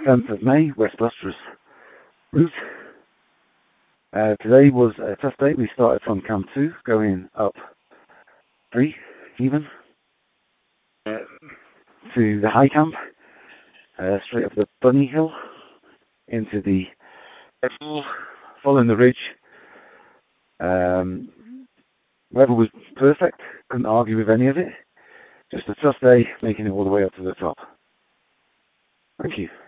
10th of May, West Blusterous route. Today was a test day. We started from Camp 2, going up 3 even to the high camp, straight up the Bunny Hill into the following the ridge. Weather was perfect, couldn't argue with any of it. Just a tough day, making it all the way up to the top. Thank you.